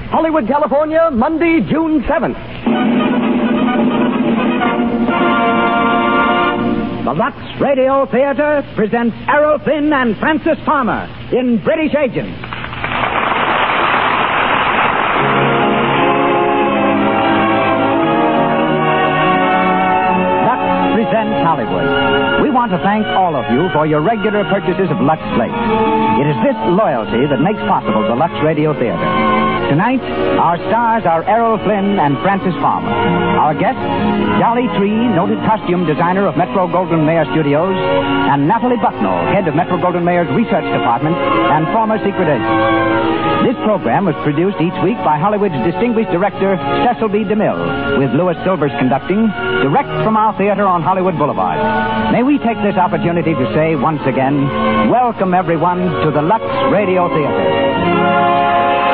Hollywood, California, Monday, June 7th. The Lux Radio Theater presents Errol Flynn and Francis Farmer in British Agents. Presents Hollywood. We want to thank all of you for your regular purchases of Lux Flakes. It is this loyalty that makes possible the Lux Radio Theater. Tonight, our stars are Errol Flynn and Francis Farmer. Our guests, Jolly Tree, noted costume designer of Metro-Goldwyn-Mayer Studios, and Natalie Bucknell, head of Metro-Goldwyn-Mayer's research department and former secret agent. This program was produced each week by Hollywood's distinguished director, Cecil B. DeMille, with Louis Silvers conducting, direct from our theater on Hollywood Boulevard. May we take this opportunity to say once again, welcome everyone to the Lux Radio Theater.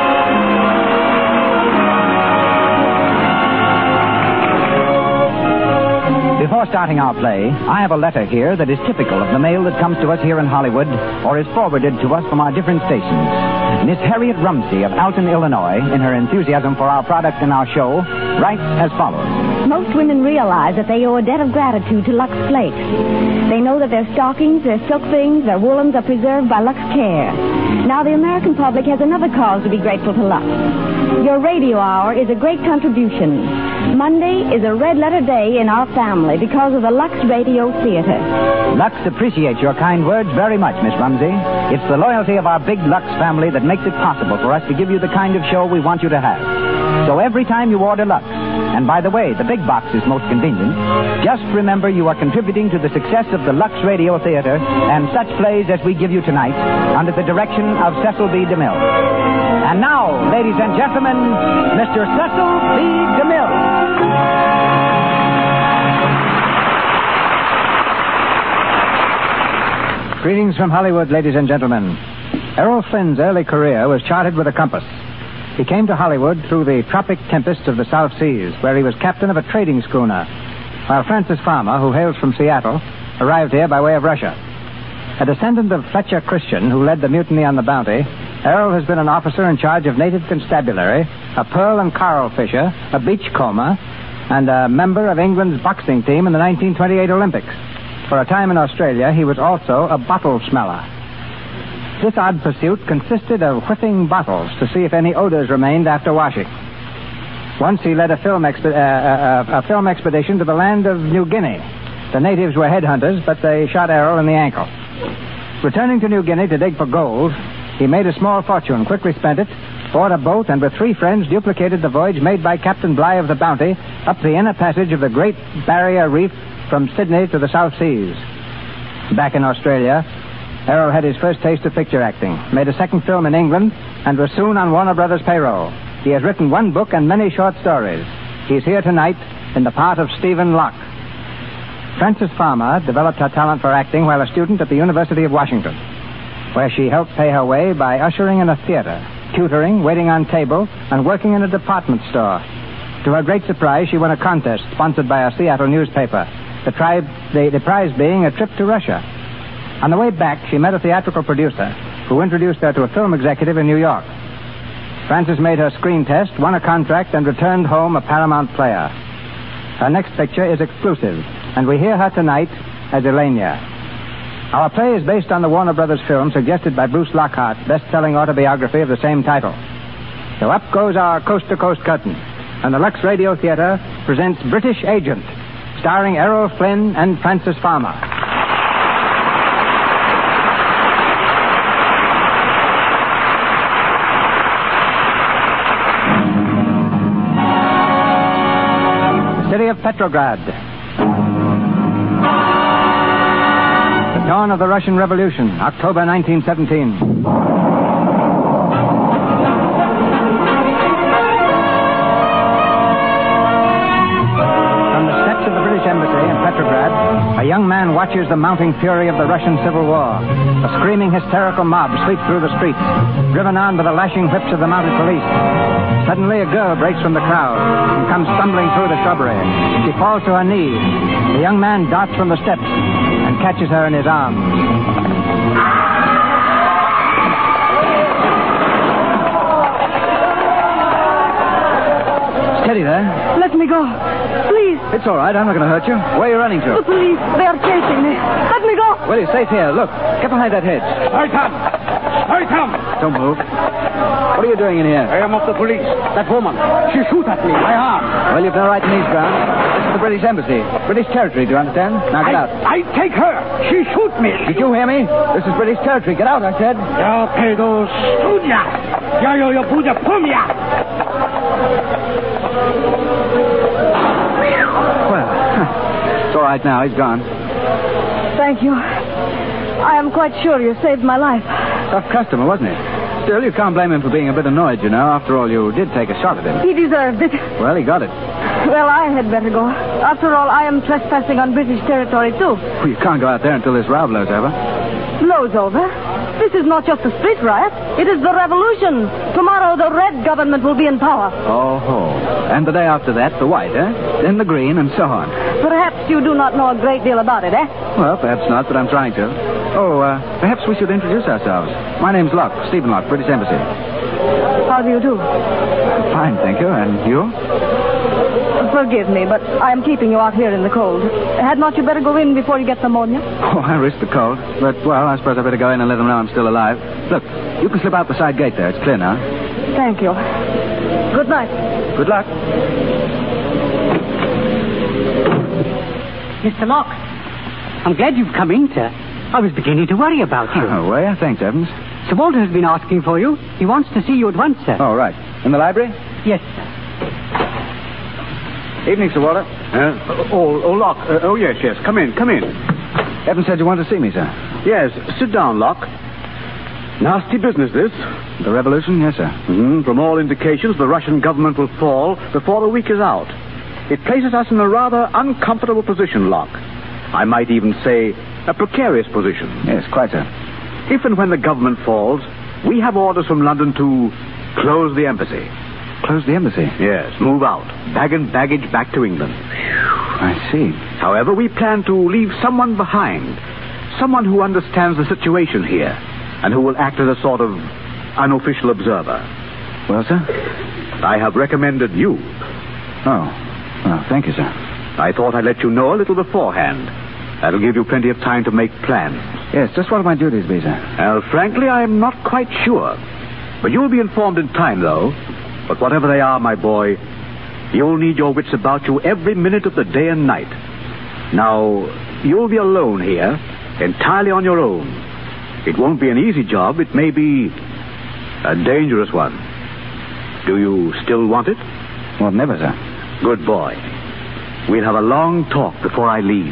Before starting our play, I have a letter here that is typical of the mail that comes to us here in Hollywood or is forwarded to us from our different stations. Miss Harriet Rumsey of Alton, Illinois, in her enthusiasm for our product and our show, writes as follows. Most women realize that they owe a debt of gratitude to Lux Flakes. They know that their stockings, their silk things, their woolens are preserved by Lux Care. Now the American public has another cause to be grateful to Lux. Your radio hour is a great contribution. Monday is a red-letter day in our family because of the Lux Radio Theater. Lux appreciates your kind words very much, Miss Rumsey. It's the loyalty of our big Lux family that makes it possible for us to give you the kind of show we want you to have. So every time you order Lux, and by the way, the big box is most convenient, just remember you are contributing to the success of the Lux Radio Theater and such plays as we give you tonight under the direction of Cecil B. DeMille. And now, ladies and gentlemen, Mr. Cecil B. DeMille. Greetings from Hollywood, ladies and gentlemen. Errol Flynn's early career was charted with a compass. He came to Hollywood through the tropic tempests of the South Seas, where he was captain of a trading schooner, while Francis Farmer, who hails from Seattle, arrived here by way of Russia. A descendant of Fletcher Christian, who led the mutiny on the Bounty, Errol has been an officer in charge of native constabulary, a pearl and coral fisher, a beachcomber, and a member of England's boxing team in the 1928 Olympics. For a time in Australia, he was also a bottle smeller. This odd pursuit consisted of whiffing bottles to see if any odors remained after washing. Once he led a film expedition to the land of New Guinea. The natives were headhunters, but they shot Errol in the ankle. Returning to New Guinea to dig for gold, he made a small fortune, quickly spent it, bought a boat, and with 3 friends duplicated the voyage made by Captain Bligh of the Bounty up the inner passage of the Great Barrier Reef from Sydney to the South Seas. Back in Australia, Errol had his first taste of picture acting, made a second film in England, and was soon on Warner Brothers' payroll. He has written 1 book and many short stories. He's here tonight in the part of Stephen Locke. Francis Farmer developed her talent for acting while a student at the University of Washington, where she helped pay her way by ushering in a theater, tutoring, waiting on table, and working in a department store. To her great surprise, she won a contest sponsored by a Seattle newspaper, the prize being a trip to Russia. On the way back, she met a theatrical producer who introduced her to a film executive in New York. Francis made her screen test, won a contract, and returned home a Paramount player. Her next picture is exclusive, and we hear her tonight as Elenia. Our play is based on the Warner Brothers film suggested by Bruce Lockhart's best-selling autobiography of the same title. So up goes our coast-to-coast curtain, and the Lux Radio Theater presents British Agent, starring Errol Flynn and Francis Farmer. City of Petrograd. The dawn of the Russian Revolution, October 1917. From the steps of the British Embassy in Petrograd, a young man watches the mounting fury of the Russian Civil War. A screaming, hysterical mob sweep through the streets, driven on by the lashing whips of the mounted police. Suddenly, a girl breaks from the crowd and comes stumbling through the shrubbery. She falls to her knees. The young man darts from the steps and catches her in his arms. steady there. Let me go. Please. It's all right. I'm not going to hurt you. Where are you running to? The police. They are chasing me. Let me go. Well, you're safe here. Look, get behind that hedge. Hurry, Tom. Hurry, Tom. Don't move. What are you doing in here? I am of the police. That woman. She shoot at me. My arm. Well, you've no right to these grounds. This is the British Embassy. British territory, do you understand? Now get out. I take her. She shoot me. Did you hear me? This is British territory. Get out, I said. Ya pedo studia. Ya yo pude pumia. Well, it's all right now. He's gone. Thank you. I am quite sure you saved my life. Tough customer, wasn't he? Still, you can't blame him for being a bit annoyed, you know. After all, you did take a shot at him. He deserved it. Well, he got it. Well, I had better go. After all, I am trespassing on British territory, too. Well, you can't go out there until this row blows over. Blows over? This is not just a street riot. It is the revolution. Tomorrow, the red government will be in power. Oh. And the day after that, the white, eh? Then the green, and so on. Perhaps you do not know a great deal about it, eh? Well, perhaps not, but I'm trying to. Oh, perhaps we should introduce ourselves. My name's Locke, Stephen Locke, British Embassy. How do you do? Fine, thank you. And you? Forgive me, but I am keeping you out here in the cold. Had not you better go in before you get pneumonia? Oh, I risk the cold. But, well, I suppose I better go in and let them know I'm still alive. Look, you can slip out the side gate there. It's clear now. Thank you. Good night. Good luck. Mr. Locke, I'm glad you've come in, sir. I was beginning to worry about you. Oh, were you? Thanks, Evans. Sir Walter has been asking for you. He wants to see you at once, sir. Oh, right. In the library? Yes, sir. Evening, Sir Walter. Locke. Yes. Come in. Evans said you wanted to see me, sir. Yes, sit down, Locke. Nasty business, this. The revolution? Yes, sir. From all indications, the Russian government will fall before the week is out. It places us in a rather uncomfortable position, Locke. I might even say a precarious position. Yes, quite, sir. If and when the government falls, we have orders from London to close the embassy. Close the embassy? Yes, move out. Bag and baggage back to England. I see. However, we plan to leave someone behind. Someone who understands the situation here and who will act as a sort of unofficial observer. Well, sir? I have recommended you. Oh. Well, thank you, sir. I thought I'd let you know a little beforehand. That'll give you plenty of time to make plans. Yes, just what will my duties be, sir? Well, frankly, I am not quite sure. But you'll be informed in time, though. But whatever they are, my boy, you'll need your wits about you every minute of the day and night. Now, you'll be alone here, entirely on your own. It won't be an easy job. It may be a dangerous one. Do you still want it? Well, never, sir. Good boy. We'll have a long talk before I leave.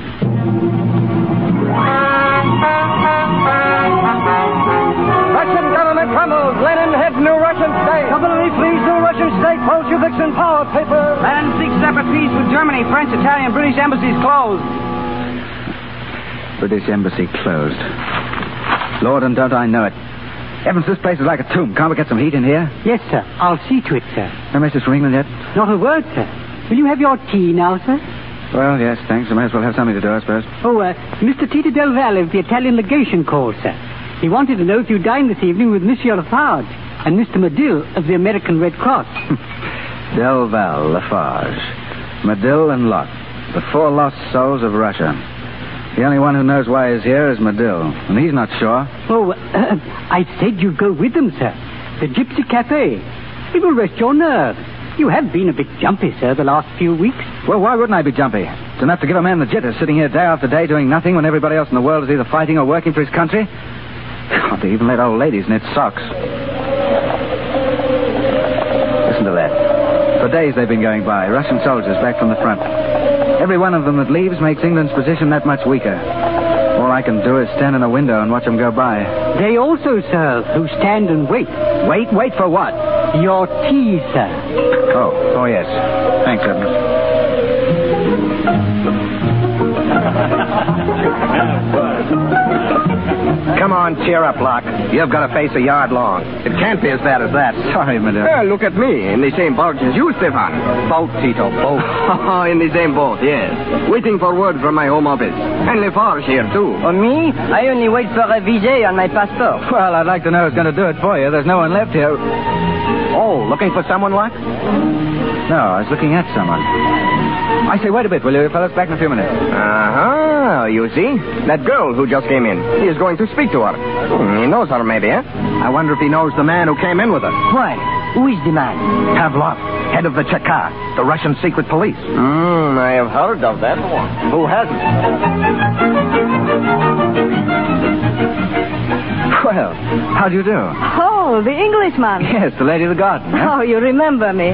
Russian government crumbles. Lenin heads new Russian state. Company flees new Russian state. Bolsheviks in power. Paper. Land seeks separate peace with Germany, French, Italian, British embassies closed. British embassy closed. Lord, and don't I know it. Evans, this place is like a tomb. Can't we get some heat in here? Yes, sir. I'll see to it, sir. No message from England yet? Not a word, sir. Will you have your tea now, sir? Well, yes, thanks. I may as well have something to do, I suppose. Oh, Mr. Tito Del Valle of the Italian legation called, sir. He wanted to know if you dined this evening with Monsieur Lafarge and Mr. Medill of the American Red Cross. Del Valle, Lafarge, Medill, and Locke. The four lost souls of Russia. The only one who knows why he's here is Medill, and he's not sure. Oh, I said you'd go with them, sir. The Gypsy Cafe. It will rest your nerves. You have been a bit jumpy, sir, the last few weeks. Well, why wouldn't I be jumpy? It's enough to give a man the jitters sitting here day after day doing nothing when everybody else in the world is either fighting or working for his country. God, they even let old ladies knit socks. Listen to that. For days they've been going by, Russian soldiers back from the front. Every one of them that leaves makes England's position that much weaker. All I can do is stand in a window and watch them go by. They also, sir, who stand and wait. Wait? Wait for what? Your tea, sir. Oh, yes. Thanks, Evans. Come on, cheer up, Locke. You've got a face a yard long. It can't be as bad as that. Sorry, Medill. Look at me. In the same boat as you, Stefan. Boat, Tito, boat. Oh, in the same boat, yes. Waiting for word from my home office. And Lafarge here, too. On me? I only wait for a visa on my passport. Well, I'd like to know who's going to do it for you. There's no one left here. Oh, looking for someone, Locke? No, I was looking at someone. I say, wait a bit, will you, fellas? Back in a few minutes. Uh-huh. You see? That girl who just came in. He is going to speak to her. He knows her, maybe, eh? I wonder if he knows the man who came in with her. Why? Who is the man? Pavlov, head of the Cheka, the Russian secret police. I have heard of that one. Who hasn't? Well, how do you do? Oh, the Englishman. Yes, the lady of the garden. Huh? Oh, you remember me.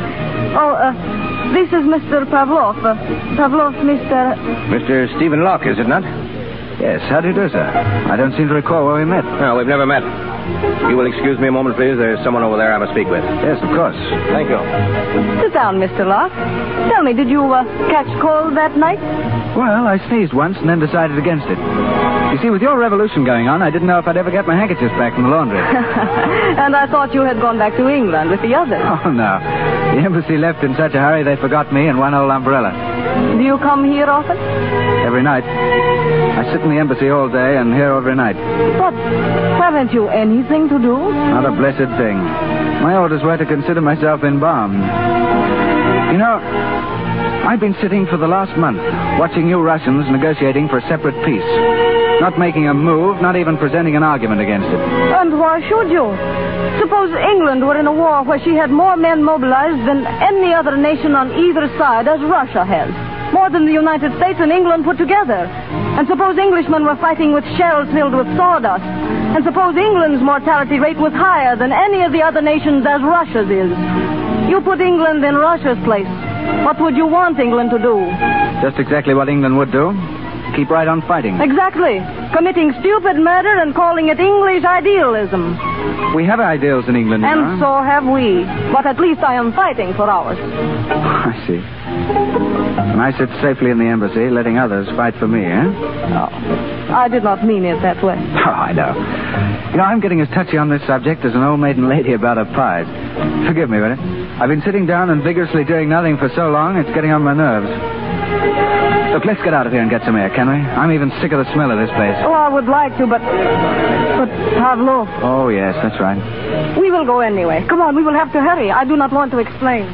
This is Mr. Pavlov. Pavlov, Mr. Mr. Stephen Locke, is it not? Yes, how do you do, sir? I don't seem to recall where we met. No, we've never met. You will excuse me a moment, please. There's someone over there I must speak with. Yes, of course. Thank you. Sit down, Mr. Locke. Tell me, did you catch cold that night? Well, I sneezed once and then decided against it. You see, with your revolution going on, I didn't know if I'd ever get my handkerchiefs back from the laundry. And I thought you had gone back to England with the others. Oh, no. The embassy left in such a hurry they forgot me and one old umbrella. Do you come here often? Every night. I sit in the embassy all day and here every night. But haven't you anything to do? Not a blessed thing. My orders were to consider myself embalmed. You know, I've been sitting for the last month, watching you Russians negotiating for a separate peace. Not making a move, not even presenting an argument against it. And why should you? Suppose England were in a war where she had more men mobilized than any other nation on either side, as Russia has. More than the United States and England put together. And suppose Englishmen were fighting with shells filled with sawdust. And suppose England's mortality rate was higher than any of the other nations as Russia's is. You put England in Russia's place. What would you want England to do? Just exactly what England would do. Keep right on fighting. Exactly. Committing stupid murder and calling it English idealism. We have ideals in England, you And know. so have we. But at least I am fighting for ours. I see. And I sit safely in the embassy, letting others fight for me, eh? Oh, I did not mean it that way. Oh, I know. You know, I'm getting as touchy on this subject as an old maiden lady about her pies. Forgive me, will you? I've been sitting down and vigorously doing nothing for so long, it's getting on my nerves. Look, let's get out of here and get some air, can we? I'm even sick of the smell of this place. Oh, I would like to, but Pavlov. Oh, yes, that's right. We will go anyway. Come on, we will have to hurry. I do not want to explain.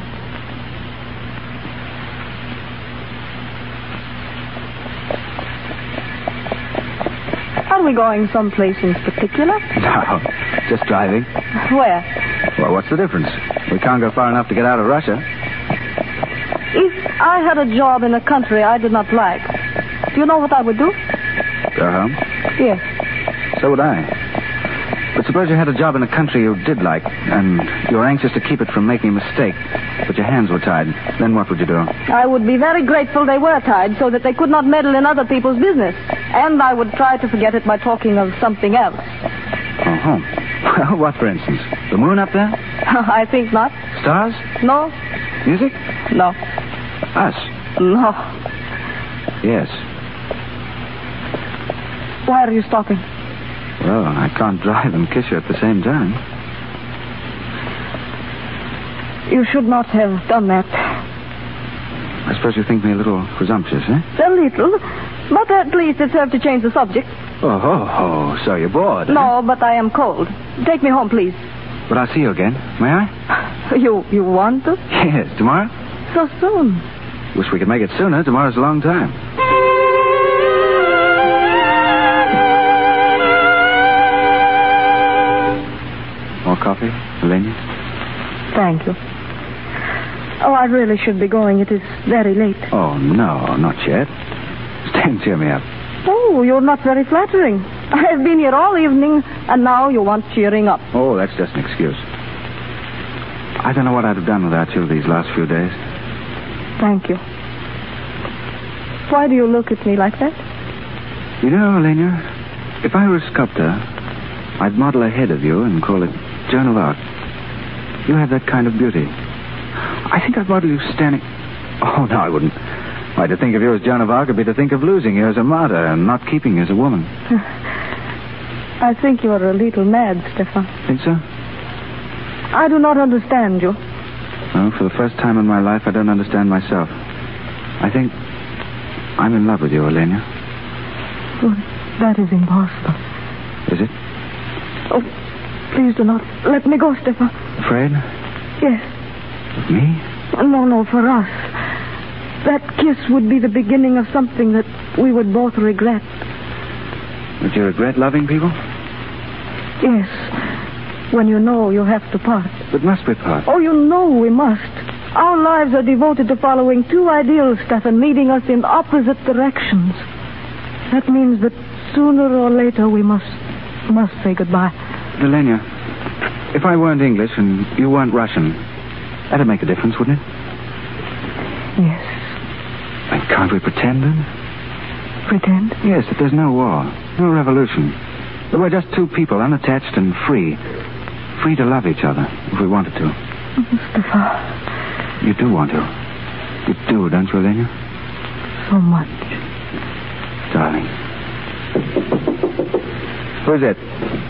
Are we going someplace in particular? No, just driving. Where? Well, what's the difference? We can't go far enough to get out of Russia. If I had a job in a country I did not like, do you know what I would do? Go home? Yes. So would I. But suppose you had a job in a country you did like, and you were anxious to keep it from making a mistake, but your hands were tied. Then what would you do? I would be very grateful they were tied so that they could not meddle in other people's business. And I would try to forget it by talking of something else. Oh, well, what, for instance? The moon up there? I think not. Stars? No. Music? No. Us? No. Yes. Why are you stopping? Well, I can't drive and kiss you at the same time. You should not have done that. I suppose you think me a little presumptuous, eh? A little. But at least it served to change the subject. Oh, so you're bored. No, but I am cold. Take me home, please. But I'll see you again. May I? You want to? Yes, tomorrow? So soon. Wish we could make it sooner. Tomorrow's a long time. More coffee, Elena? Thank you. Oh, I really should be going. It is very late. Oh, no, not yet. Stay and cheer me up. Oh, you're not very flattering. I have been here all evening, and now you want cheering up. Oh, that's just an excuse. I don't know what I'd have done without you these last few days. Thank you. Why do you look at me like that? You know, Elena, if I were a sculptor, I'd model a head of you and call it Joan of Arc. You have that kind of beauty. I think I'd model you standing... Oh, no, I wouldn't. Why, to think of you as Joan of Arc would be to think of losing you as a martyr and not keeping you as a woman. I think you are a little mad, Stefan. Think so? I do not understand you. Well, for the first time in my life, I don't understand myself. I think I'm in love with you, Elena. Oh, that is impossible. Is it? Oh, please do not let me go, Stefan. Afraid? Yes. With me? No, for us. That kiss would be the beginning of something that we would both regret. Would you regret loving people? Yes. When you know you have to part. But must we part? Oh, you know we must. Our lives are devoted to following two ideals, Stefan, leading us in opposite directions. That means that sooner or later we must say goodbye. Delania, if I weren't English and you weren't Russian, that'd make a difference, wouldn't it? Yes. And can't we pretend then? Pretend? Yes, that there's no war, no revolution. That we're just two people, unattached and free. Free to love each other, if we wanted to. Mustafa. You do want to. You do, don't you, Elena? So much. Darling. Who is it?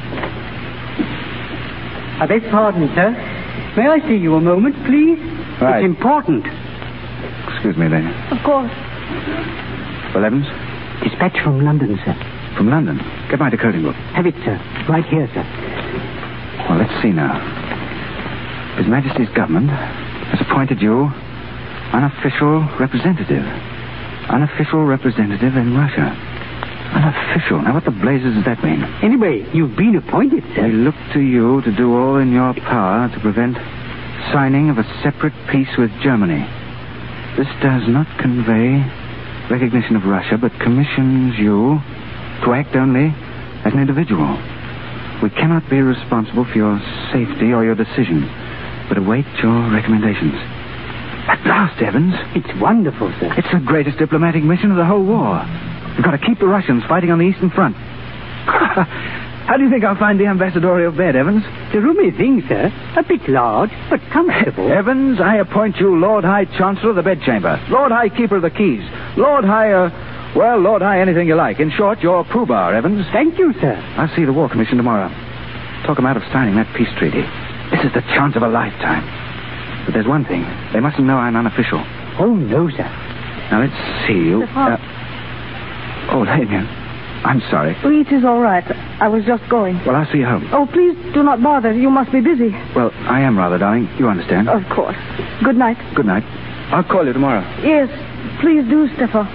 I beg pardon, sir. May I see you a moment, please? Right. It's important. Excuse me, Elena. Of course. Well, Evans? Dispatch from London, sir. From London? Get my decoding book. Have it, sir. Right here, sir. Well, let's see now. His Majesty's government has appointed you unofficial representative. Unofficial representative in Russia. Unofficial. Now, what the blazes does that mean? Anyway, you've been appointed, sir. We look to you to do all in your power to prevent signing of a separate peace with Germany. This does not convey recognition of Russia, but commissions you to act only as an individual. We cannot be responsible for your safety or your decision, but await your recommendations. At last, Evans. It's wonderful, sir. It's the greatest diplomatic mission of the whole war. We've got to keep the Russians fighting on the Eastern Front. How do you think I'll find the ambassadorial bed, Evans? It's a roomy thing, sir. A bit large, but comfortable. Evans, I appoint you Lord High Chancellor of the Bedchamber, Lord High Keeper of the Keys, Lord High, Lord High anything you like. In short, you're Pooh Bar, Evans. Thank you, sir. I'll see the War Commission tomorrow. Talk them out of signing that peace treaty. This is the chance of a lifetime. But there's one thing. They mustn't know I'm unofficial. Oh, no, sir. Now, let's see you. Damien. I'm sorry. It is all right. I was just going. Well, I'll see you home. Oh, please do not bother. You must be busy. Well, I am rather, darling. You understand. Of course. Good night. Good night. I'll call you tomorrow. Yes, please do, Stefan.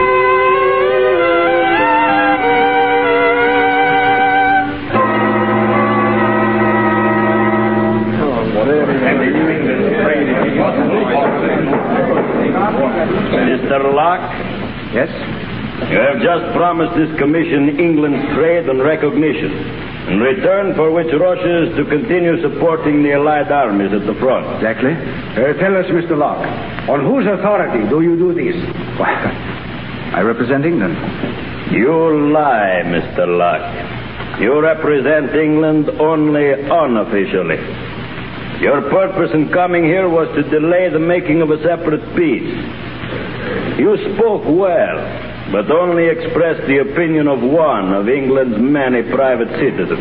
Mr. Locke? Yes? You have just promised this commission England's trade and recognition, in return for which Russia is to continue supporting the Allied armies at the front. Exactly. Tell us, Mr. Locke, on whose authority do you do this? Why, I represent England. You lie, Mr. Locke. You represent England only unofficially. Your purpose in coming here was to delay the making of a separate peace. You spoke well, but only expressed the opinion of one of England's many private citizens.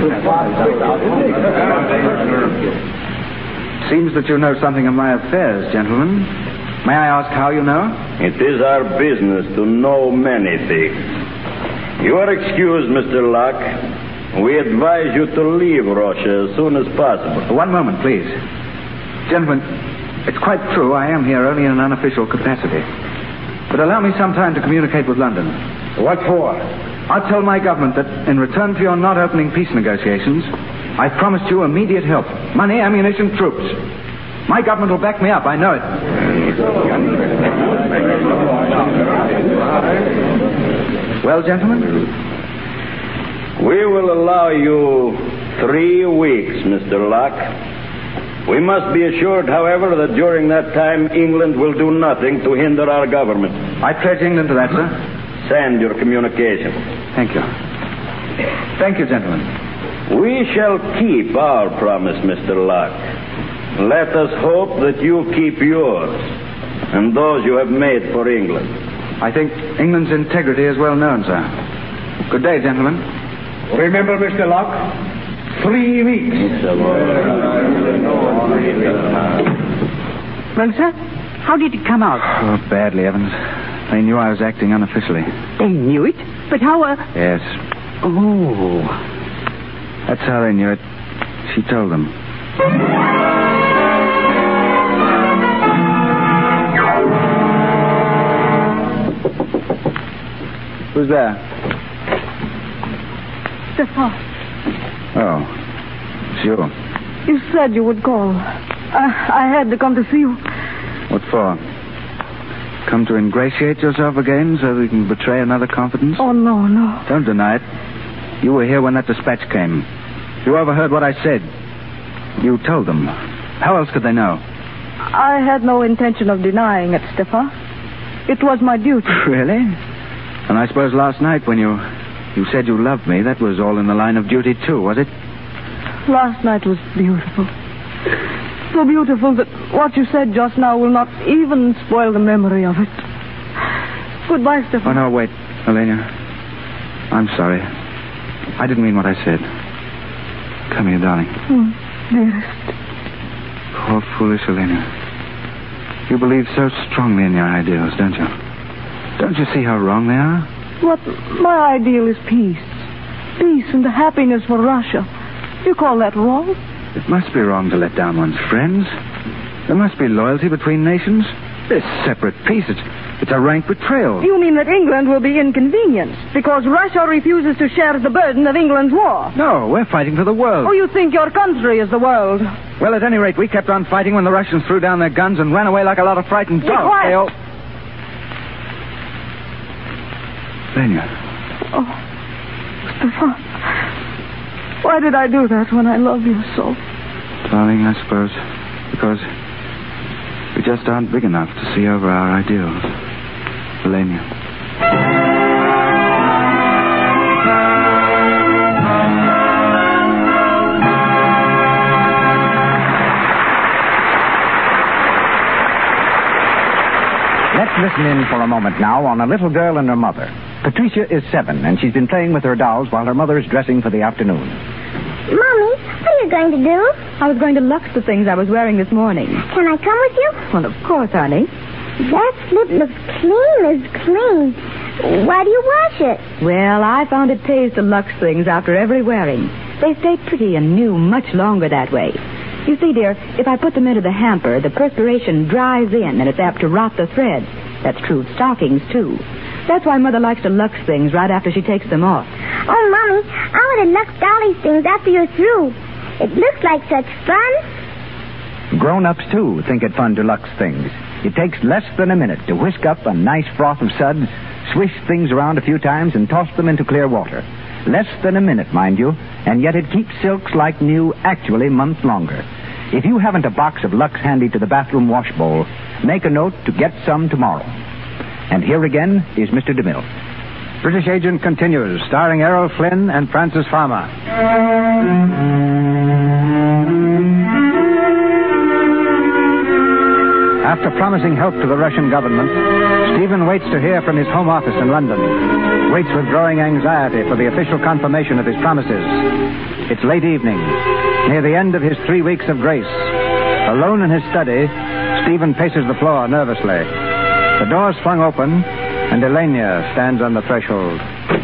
Seems that you know something of my affairs, gentlemen. May I ask how you know? It is our business to know many things. You are excused, Mr. Locke. We advise you to leave Russia as soon as possible. One moment, please. Gentlemen, it's quite true I am here only in an unofficial capacity. But allow me some time to communicate with London. What for? I'll tell my government that in return for your not opening peace negotiations, I promised you immediate help. Money, ammunition, troops. My government will back me up, I know it. Well, gentlemen? We will allow you 3 weeks, Mr. Locke. We must be assured, however, that during that time England will do nothing to hinder our government. I pledge England to that, sir. Send your communication. Thank you. Thank you, gentlemen. We shall keep our promise, Mr. Locke. Let us hope that you keep yours and those you have made for England. I think England's integrity is well known, sir. Good day, gentlemen. Remember, Mr. Locke, 3 weeks. Well, sir, how did it come out? Oh, badly, Evans. They knew I was acting unofficially. They knew it? But how, Yes. Oh. That's how they knew it. She told them. Who's there? Stefan, Oh, it's you. you said you would call. I had to come to see you. What for? Come to ingratiate yourself again so we can betray another confidence? Oh, no. Don't deny it. You were here when that dispatch came. You overheard what I said. You told them. How else could they know? I had no intention of denying it, Stefan. It was my duty. Really? And I suppose last night when you said you loved me, that was all in the line of duty too, was it? Last night was beautiful. So beautiful that what you said just now will not even spoil the memory of it. Goodbye, Stefan. Oh, no, wait, Elena. I'm sorry. I didn't mean what I said. Come here, darling. Dearest. Poor foolish Elena. You believe so strongly in your ideals, don't you? Don't you see how wrong they are? What my ideal is peace. Peace and happiness for Russia. You call that wrong? It must be wrong to let down one's friends. There must be loyalty between nations. This separate peace, it's a rank betrayal. You mean that England will be inconvenienced because Russia refuses to share the burden of England's war? No, we're fighting for the world. Oh, you think your country is the world? Well, at any rate, we kept on fighting when the Russians threw down their guns and ran away like a lot of frightened dogs. Quiet. Lenya. Oh, Stefan. Why did I do that when I love you so? Darling, I suppose because we just aren't big enough to see over our ideals. Lenya. Let's listen in for a moment now on a little girl and her mother. Patricia is 7, and she's been playing with her dolls while her mother is dressing for the afternoon. Mommy, what are you going to do? I was going to lux the things I was wearing this morning. Can I come with you? Well, of course, honey. That slip looks clean as clean. Why do you wash it? Well, I found it pays to lux things after every wearing. They stay pretty and new much longer that way. You see, dear, if I put them into the hamper, the perspiration dries in and it's apt to rot the threads. That's true of stockings, too. That's why Mother likes to lux things right after she takes them off. Oh, Mommy, I want to lux Dolly's things after you're through. It looks like such fun. Grown-ups, too, think it fun to lux things. It takes less than a minute to whisk up a nice froth of suds, swish things around a few times, and toss them into clear water. Less than a minute, mind you, and yet it keeps silks like new actually months longer. If you haven't a box of Lux handy to the bathroom wash bowl, make a note to get some tomorrow. And here again is Mr. DeMille. British Agent continues, starring Errol Flynn and Frances Farmer. After promising help to the Russian government, Stephen waits to hear from his home office in London. Waits with growing anxiety for the official confirmation of his promises. It's late evening, near the end of his 3 weeks of grace. Alone in his study, Stephen paces the floor nervously. The door's flung open, and Elena stands on the threshold.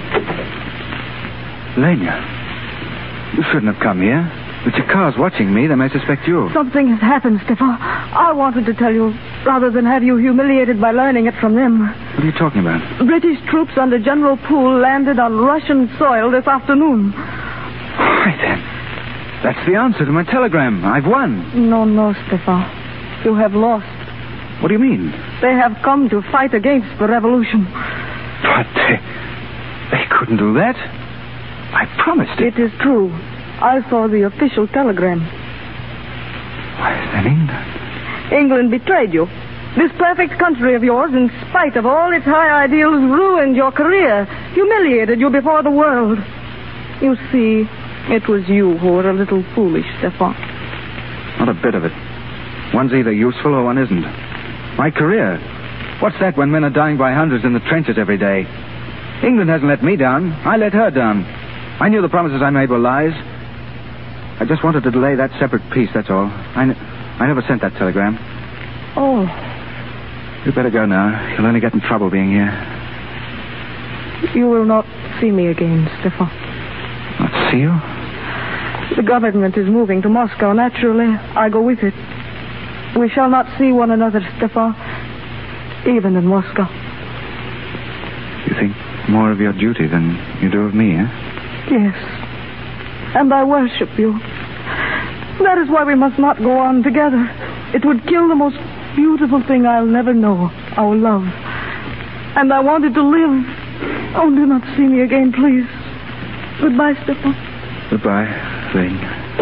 Elena, you shouldn't have come here. But your car's watching me. They may suspect you. Something has happened, Stefan. I wanted to tell you, rather than have you humiliated by learning it from them. What are you talking about? British troops under General Poole landed on Russian soil this afternoon. Right then. That's the answer to my telegram. I've won. No, Stefan. You have lost. What do you mean? They have come to fight against the revolution. But they couldn't do that. I promised it. It is true. I saw the official telegram. Why, then England? England betrayed you. This perfect country of yours, in spite of all its high ideals, ruined your career, humiliated you before the world. You see, it was you who were a little foolish, Stefan. Not a bit of it. One's either useful or one isn't. My career. What's that when men are dying by hundreds in the trenches every day? England hasn't let me down. I let her down. I knew the promises I made were lies. I just wanted to delay that separate peace, that's all. I never sent that telegram. Oh. You'd better go now. You'll only get in trouble being here. You will not see me again, Stefan. Not see you? The government is moving to Moscow. Naturally, I go with it. We shall not see one another, Stefan, even in Moscow. You think more of your duty than you do of me, eh? Yes. And I worship you. That is why we must not go on together. It would kill the most beautiful thing I'll never know, our love. And I wanted to live. Oh, do not see me again, please. Goodbye, Stefan. Goodbye, Lane.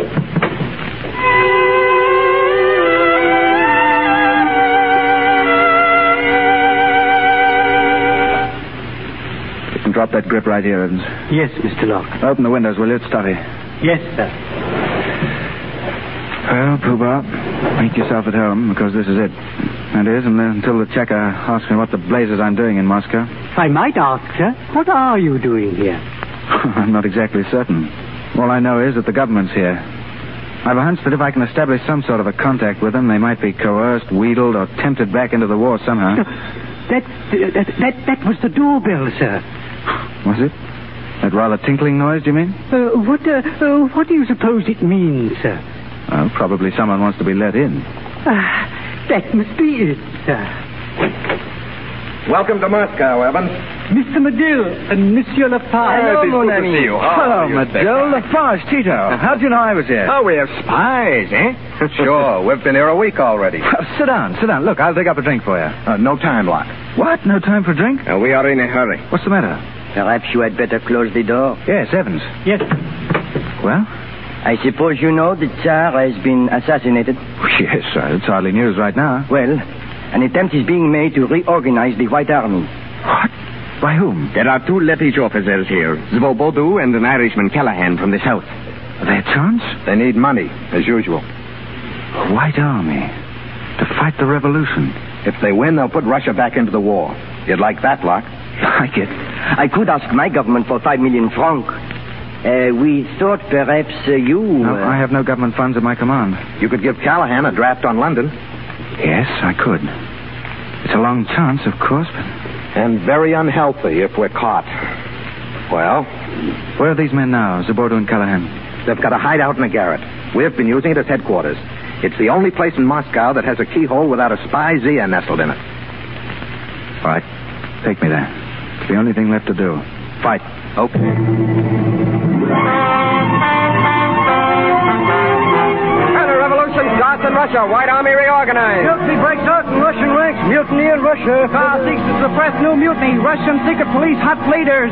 You can drop that grip right here, Evans. Yes, Mr. Locke. Open the windows, will you? It's stuffy. Yes, sir. Well, Pooh-Bah, make yourself at home, because this is it. That is, until the checker asks me what the blazes I'm doing in Moscow. If I might ask, sir, what are you doing here? I'm not exactly certain. All I know is that the government's here. I've a hunch that if I can establish some sort of a contact with them, they might be coerced, wheedled, or tempted back into the war somehow. That was the doorbell, sir. Was it? That rather tinkling noise, do you mean? What do you suppose it means, sir? Well, probably someone wants to be let in. That must be it, sir. Welcome to Moscow, Evans. Mr. Medill and Monsieur Lafarge. Hello, mon ami. Hello, Medill. Lafarge, Tito. How'd you know I was here? Oh, we have spies, eh? Sure. We've been here a week already. Sit down. Look, I'll dig up a drink for you. No time, Locke. What? No time for a drink? We are in a hurry. What's the matter? Perhaps you had better close the door. Yes, Evans. Yes. Well? I suppose you know the Tsar has been assassinated? Yes, it's hardly news right now. Well, an attempt is being made to reorganize the White Army. What? By whom? There are 2 Lettish officers here, Svobodu and an Irishman, Callahan, from the south. Their chance? They need money, as usual. A White Army? To fight the revolution? If they win, they'll put Russia back into the war. You'd like that, Locke? Like it. I could ask my government for 5 million francs. We thought perhaps you... No, I have no government funds at my command. You could give Callahan a draft on London. Yes, I could. It's a long chance, of course, but... And very unhealthy if we're caught. Well? Where are these men now, Svobodu and Callahan? They've got a hideout in a garret. We've been using it as headquarters. It's the only place in Moscow that has a keyhole without a spy Zia nestled in it. All right. Take me there. It's the only thing left to do. Fight. Okay. Counter-revolution starts in Russia. White Army reorganized. Mutiny breaks out in Russian ranks. Mutiny in Russia. Tsar seeks to suppress new mutiny. Russian secret police hot leaders.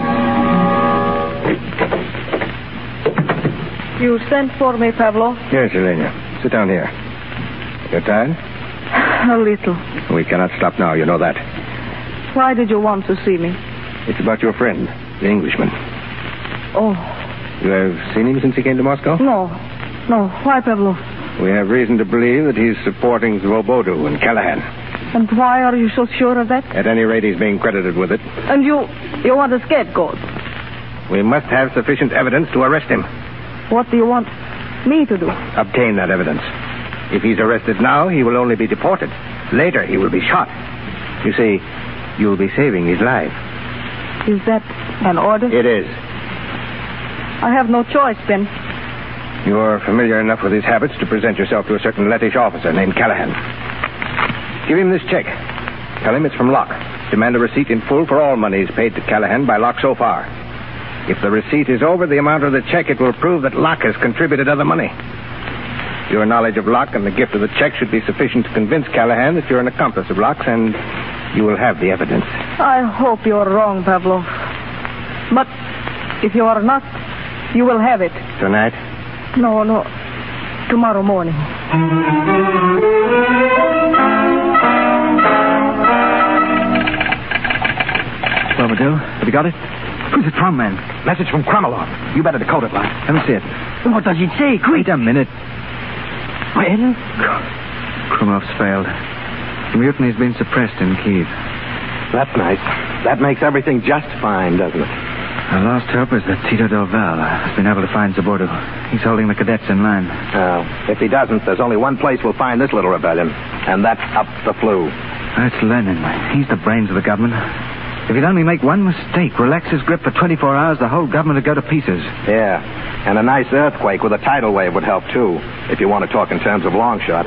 You sent for me, Pavlo? Yes, Elena. Sit down here. You're tired? A little. We cannot stop now, you know that. Why did you want to see me? It's about your friend, the Englishman. Oh. You have seen him since he came to Moscow? No. Why, Pavlo? We have reason to believe that he's supporting Svobodu and Callahan. And why are you so sure of that? At any rate, he's being credited with it. And you want a scapegoat? We must have sufficient evidence to arrest him. What do you want me to do? Obtain that evidence. If he's arrested now, he will only be deported. Later, he will be shot. You see, you'll be saving his life. Is that an order? It is. I have no choice, then. You're familiar enough with his habits to present yourself to a certain Lettish officer named Callahan. Give him this check. Tell him it's from Locke. Demand a receipt in full for all monies paid to Callahan by Locke so far. If the receipt is over the amount of the check, it will prove that Locke has contributed other money. Your knowledge of Locke and the gift of the check should be sufficient to convince Callahan that you're an accomplice of Locke's, and you will have the evidence. I hope you're wrong, Pavlo. But if you are not, you will have it. Tonight? No. Tomorrow morning. Well, Medill, have you got it? Who's it from, man? Message from Kromolov. You better decode it, Locke. Let me see it. What does it say? Quick. Wait a minute. Well? Kromov's failed. The mutiny's been suppressed in Kiev. That's nice. That makes everything just fine, doesn't it? Our last hope is that Tito Del Val has been able to find Svobodu. He's holding the cadets in line. If he doesn't, there's only one place we'll find this little rebellion, and that's up the flue. That's Lenin. He's the brains of the government. If he'd only make one mistake, relax his grip for 24 hours, the whole government would go to pieces. Yeah, and a nice earthquake with a tidal wave would help, too, if you want to talk in terms of long shot.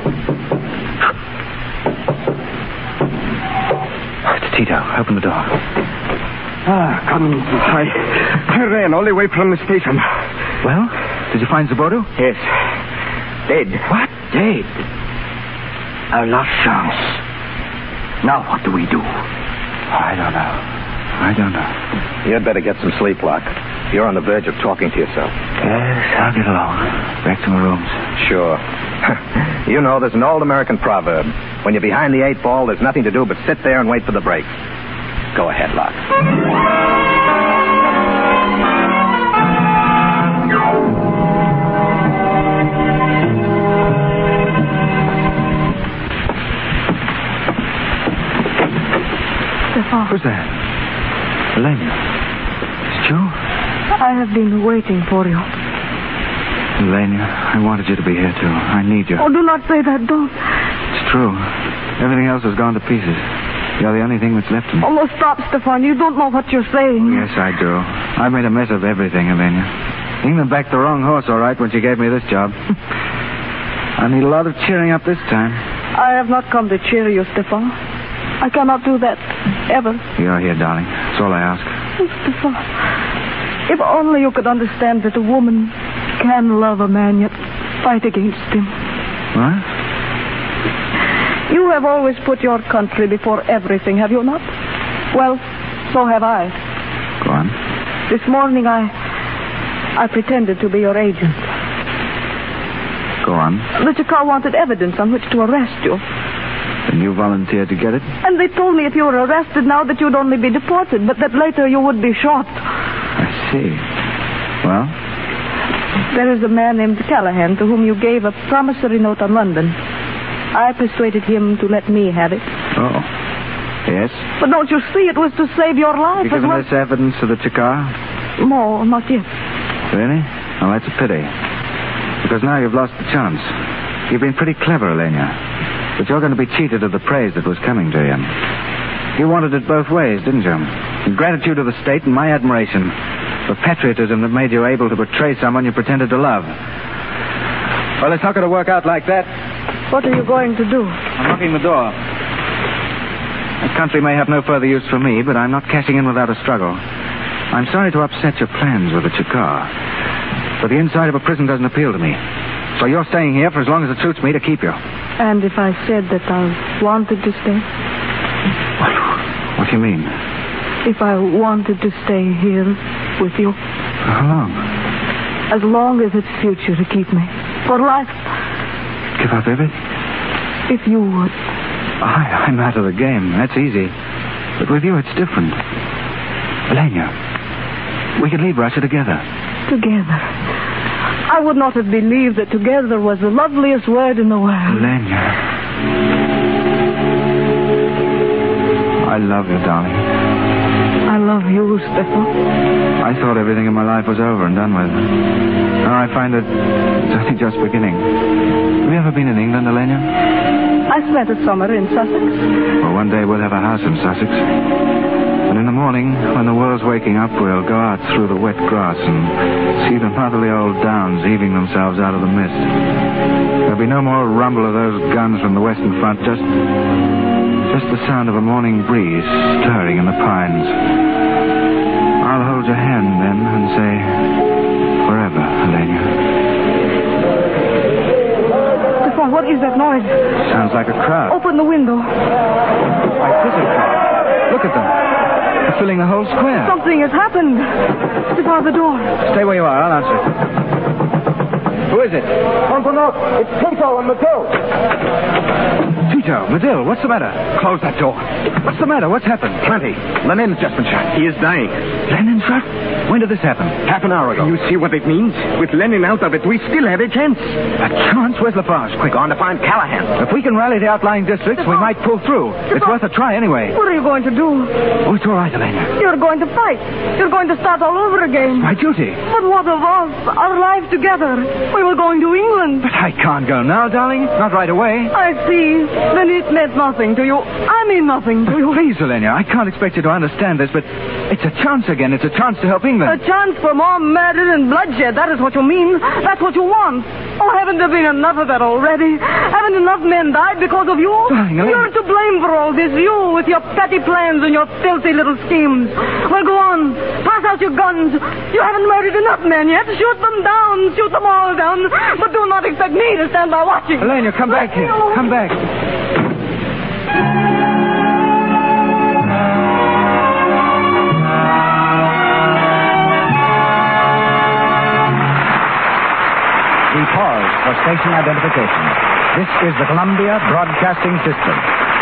It's Tito. Open the door. I ran all the way from the station. Well, did you find Zabodu? Yes. Dead. What? Dead. Our last chance. Now what do we do? I don't know. You'd better get some sleep, Locke. You're on the verge of talking to yourself. Yes, I'll get along. Back to my rooms. Sure. You know, there's an old American proverb. When you're behind the 8 ball, there's nothing to do but sit there and wait for the break. Go ahead, Locke. Stefan. Who's that? Elena. It's Joe? I have been waiting for you. Elena, I wanted you to be here, too. I need you. Oh, do not say that. Don't. It's true. Everything else has gone to pieces. You're the only thing that's left of me. Oh, no, stop, Stefan. You don't know what you're saying. Yes, I do. I made a mess of everything, Elena. England backed the wrong horse, all right, when she gave me this job. I need a lot of cheering up this time. I have not come to cheer you, Stefan. I cannot do that, ever. You're here, darling. That's all I ask. Oh, Stefan, if only you could understand that a woman can love a man yet fight against him. What? You have always put your country before everything, have you not? Well, so have I. Go on. This morning I pretended to be your agent. Go on. The Chickaw wanted evidence on which to arrest you. And you volunteered to get it? And they told me if you were arrested now that you'd only be deported, but that later you would be shot. I see. Well? There is a man named Callahan to whom you gave a promissory note on London. I persuaded him to let me have it. Oh. Yes? But don't you see, it was to save your life Have you as given well. this evidence to the Chickaw? No, not yet. Really? Oh, that's a pity. Because now you've lost the chance. You've been pretty clever, Elena. But you're going to be cheated of the praise that was coming to you. You wanted it both ways, didn't you? In gratitude to the state and my admiration for patriotism that made you able to betray someone you pretended to love. Well, it's not going to work out like that. What are you going to do? I'm locking the door. The country may have no further use for me, but I'm not cashing in without a struggle. I'm sorry to upset your plans with the Chickaw, but the inside of a prison doesn't appeal to me. So you're staying here for as long as it suits me to keep you. And if I said that I wanted to stay? What do you mean? If I wanted to stay here with you? For how long? As long as it suits you to keep me. For life. Give up everything? If you would. I'm out of the game. That's easy. But with you, it's different. Elena, we could leave Russia together. Together. I would not have believed that together was the loveliest word in the world. Elena. I love you, darling. I love you, Stefan. I thought everything in my life was over and done with. Now I find that it's only just beginning. Have you ever been in England, Elena? I spent a summer in Sussex. Well, one day we'll have a house in Sussex. And in the morning, when the world's waking up, we'll go out through the wet grass and see the motherly old downs heaving themselves out of the mist. There'll be no more rumble of those guns from the western front, just the sound of a morning breeze stirring in the pines. I'll hold your hand then and say, forever, Elena. Stefan, what is that noise? Sounds like a crowd. Open the window. Like prison crowd. Look at them. They're filling the whole square. Something has happened. Stefan, the door. Stay where you are. I'll answer. Who is it? Uncle Note, it's Tito and Medill. Tito, Medill, what's the matter? Close that door. What's the matter? What's happened? Plenty. Lenin's just been shot. He is dying. Lenin shot? When did this happen? Half an hour ago. You see what it means? With Lenin out of it, we still have a chance. A chance? Where's Lafarge? Quick. Gone to find Callahan. If we can rally the outlying districts, we might pull through. It's worth a try anyway. What are you going to do? Oh, it's all right, Elena. You're going to fight. You're going to start all over again. My duty. But what of us? Our lives together. We were going to England. But I can't go now, darling. Not right away. I see. Then it meant nothing to you. I mean nothing to you. Please, Elena, I can't expect you to understand this, but it's a chance again. It's a chance to help England. England. A chance for more murder and bloodshed. That is what you mean. That's what you want. Oh, haven't there been enough of that already? Haven't enough men died because of you? Darling, You're to blame for all this. You with your petty plans and your filthy little schemes. Well, go on. Pass out your guns. You haven't murdered enough men yet. Shoot them down. Shoot them all down. But do not expect me to stand by watching. Elena, come back here. Come back. We pause for station identification. This is the Columbia Broadcasting System.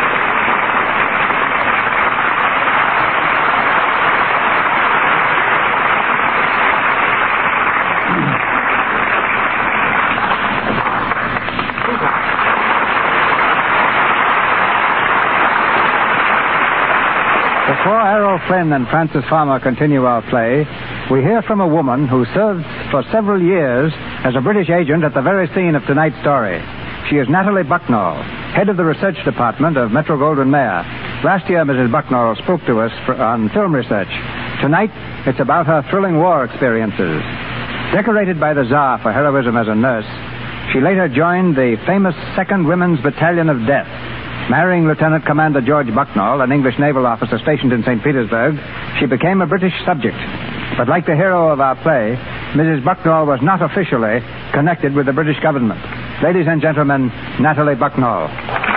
Before Errol Flynn and Francis Farmer continue our play, we hear from a woman who served for several years as a British agent at the very scene of tonight's story. She is Natalie Bucknall, head of the research department of Metro-Goldwyn-Mayer. Last year, Mrs. Bucknall spoke to us on film research. Tonight, it's about her thrilling war experiences. Decorated by the Tsar for heroism as a nurse, she later joined the famous 2nd Women's Battalion of Death. Marrying Lieutenant Commander George Bucknall, an English naval officer stationed in St. Petersburg, she became a British subject. But like the hero of our play, Mrs. Bucknall was not officially connected with the British government. Ladies and gentlemen, Natalie Bucknall.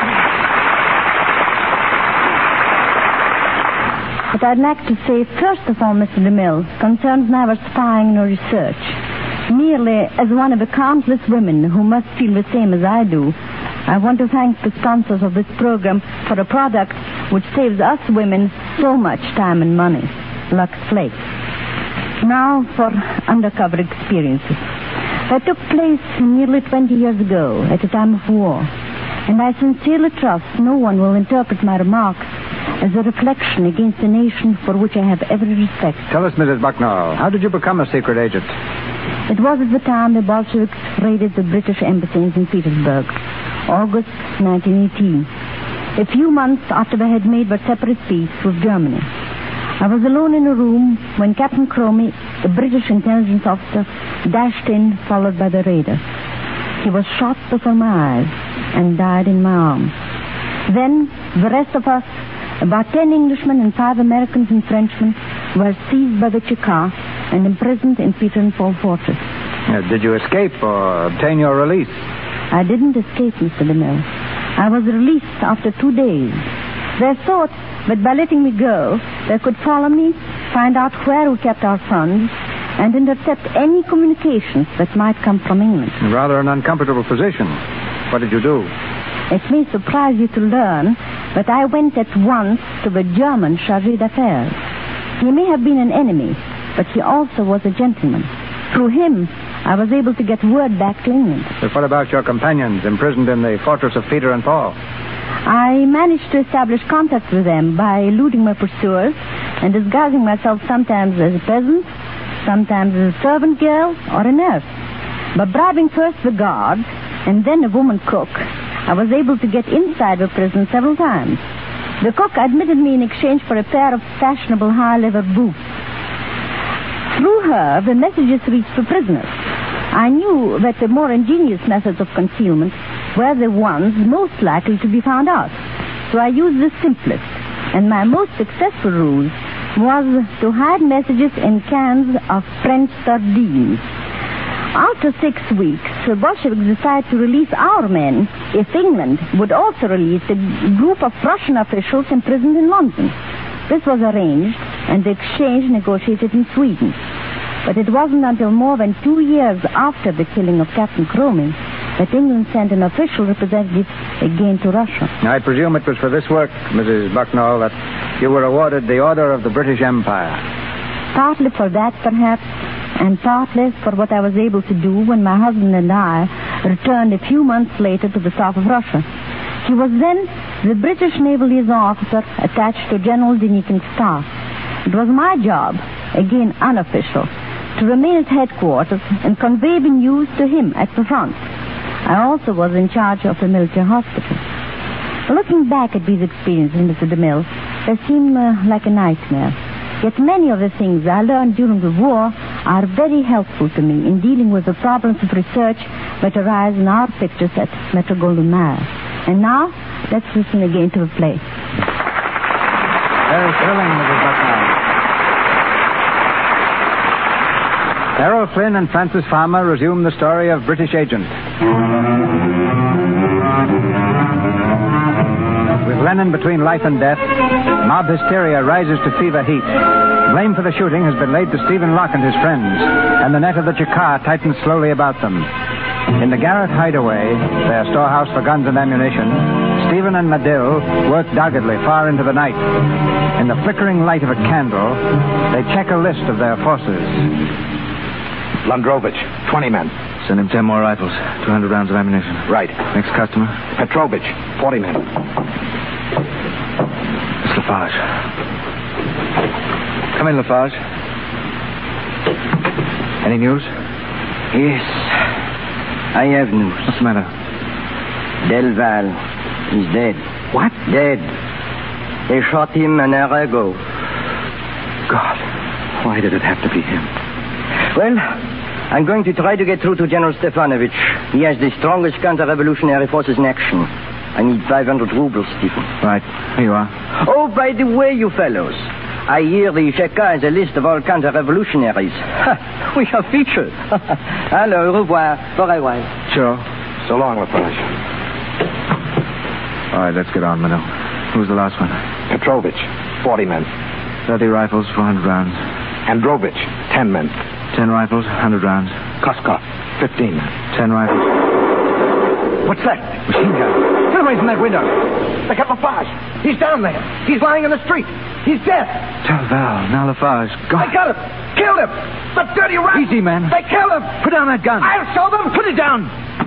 What I'd like to say, first of all, Mr. DeMille, concerns neither spying nor research. Merely as one of the countless women who must feel the same as I do, I want to thank the sponsors of this program for a product which saves us women so much time and money, Lux Flakes. Now for undercover experiences. That took place nearly 20 years ago, at a time of war. And I sincerely trust no one will interpret my remarks as a reflection against a nation for which I have every respect. Tell us, Mrs. Bucknall, how did you become a secret agent? It was at the time the Bolsheviks raided the British embassy in St. Petersburg, August 1918. A few months after they had made their separate peace with Germany. I was alone in a room when Captain Cromie, the British intelligence officer, dashed in, followed by the raider. He was shot before my eyes and died in my arms. Then, the rest of us, about 10 Englishmen and 5 Americans and Frenchmen, were seized by the Cheka and imprisoned in Peter and Paul Fortress. Did you escape or obtain your release? I didn't escape, Mr. DeMille. I was released after 2 days. They thought that by letting me go, they could follow me, find out where we kept our funds, and intercept any communications that might come from England. Rather an uncomfortable position. What did you do? It may surprise you to learn that I went at once to the German chargé d'affaires. He may have been an enemy, but he also was a gentleman. Through him, I was able to get word back to England. But what about your companions imprisoned in the fortress of Peter and Paul? I managed to establish contact with them by eluding my pursuers and disguising myself sometimes as a peasant, sometimes as a servant girl or a nurse. By bribing first the guards and then a woman cook, I was able to get inside the prison several times. The cook admitted me in exchange for a pair of fashionable high-leather boots. Through her, the messages reached the prisoners. I knew that the more ingenious methods of concealment were the ones most likely to be found out. So I used the simplest, and my most successful ruse was to hide messages in cans of French sardines. After 6 weeks, the Bolsheviks decided to release our men if England would also release a group of Russian officials imprisoned in London. This was arranged, and the exchange negotiated in Sweden. But it wasn't until more than 2 years after the killing of Captain Cromie that England sent an official representative again to Russia. I presume it was for this work, Mrs. Bucknall, that you were awarded the Order of the British Empire. Partly for that, perhaps, and partly for what I was able to do when my husband and I returned a few months later to the south of Russia. He was then the British naval liaison officer attached to General Denikin's staff. It was my job, again unofficial, to remain at headquarters and convey the news to him at the front. I also was in charge of the military hospital. Looking back at these experiences, Mr. DeMille, they seem like a nightmare. Yet many of the things I learned during the war are very helpful to me in dealing with the problems of research that arise in our pictures at Metro Goldwyn Mayer. And now, let's listen again to the play. Very thrilling, Mrs. Bucknell. Errol Flynn and Francis Farmer resume the story of British Agent. With Lenin between life and death, mob hysteria rises to fever heat. Blame for the shooting has been laid to Stephen Locke and his friends, and the net of the Chakar tightens slowly about them. In the Garrett hideaway, their storehouse for guns and ammunition, Stephen and Medill work doggedly far into the night. In the flickering light of a candle, they check a list of their forces. Landrovich, 20 men. Send him 10 more rifles, 200 rounds of ammunition. Right. Next customer? Petrovich, 40 men. It's Lafarge. Come in, Lafarge. Any news? Yes. I have news. What's the matter? Delval is dead. What? Dead. They shot him an hour ago. God, why did it have to be him? Well, I'm going to try to get through to General Stefanovich. He has the strongest counter-revolutionary forces in action. I need 500 rubles, Stephen. Right. Here you are. Oh, by the way, you fellows, I hear the Cheka has a list of all counter-revolutionaries. We are featured. Alors, au revoir. For a while. Sure. So long, Lafarge. All right, let's get on, Mano. Who's the last one? Petrovich, 40 men. 30 rifles, 400 rounds. Androvich, 10 men. 10 rifles, 100 rounds. Koskov, 15 men. 10 rifles. What's that? Machine gun. Get away from that window. Look at Lafarge. He's down there. He's lying in the street. He's dead. Tell Val, now Lafarge. God. They got him. Killed him. The dirty rat. Easy, man. They killed him. Put down that gun. I'll show them. Put it down.